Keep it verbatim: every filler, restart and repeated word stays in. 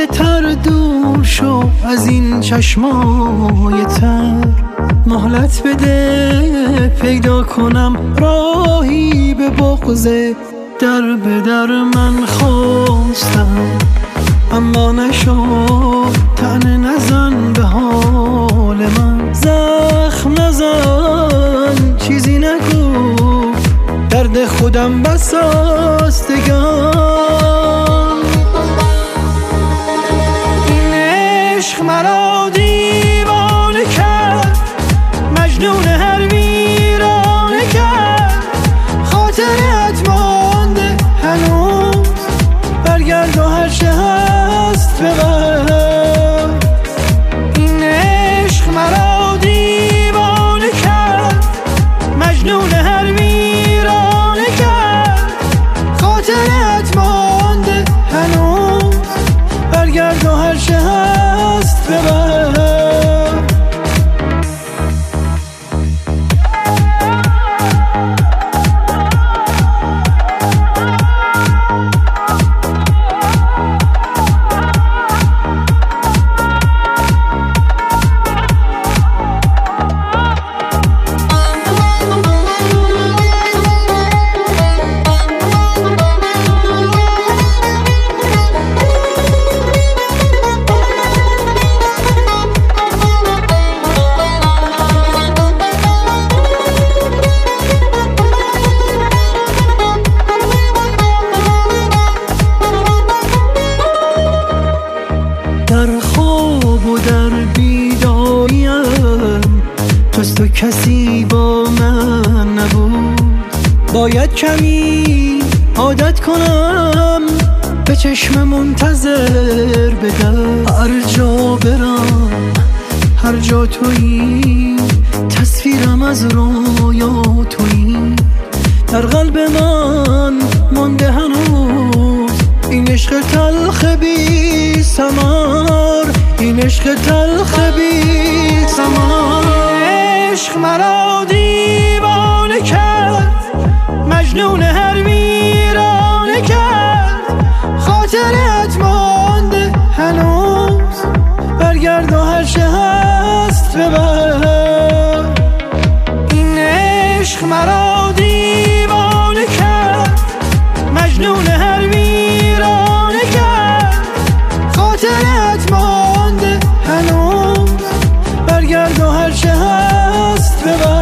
تر دور شو از این چشمای تر، مهلت بده پیدا کنم راهی به بغض. در به در من خواستم اما نشد، طعنه نزن به حال من، زخم نزن چیزی نگو، درد خودم بساست دگان. این عشق مرا دیوانه کرد، مجنون هر ویرانه کرد، خاطرت مانده هنوز، برگرد و هر چه هست ببر. این عشق مرا دیوانه کرد، مجنون هر ویرانه کرد، خاطرت مانده هنوز، برگرد و هر چه هست ببر. در خواب و در بیداریم جز تو کسی با من نبود، باید کمی عادت کنم به چشم منتظر بدم. هر جا برم هر جا تویی، تصویرم از رویا تویی، در قلب من مانده هنوز این عشق تلخ بی ثمر، این عشق تلخ بی ثمر. عشق مرا دیوانه کرد، مجنون هر ویرانه کرد، خاطرت مانده هنوز، برگرد و هر چه هست ببر. این عشق مرا دیوانه کرد، مجنون هر ویرانه کرد، خاطرت مانده هنوز، برگرد و هر چه هست ببر.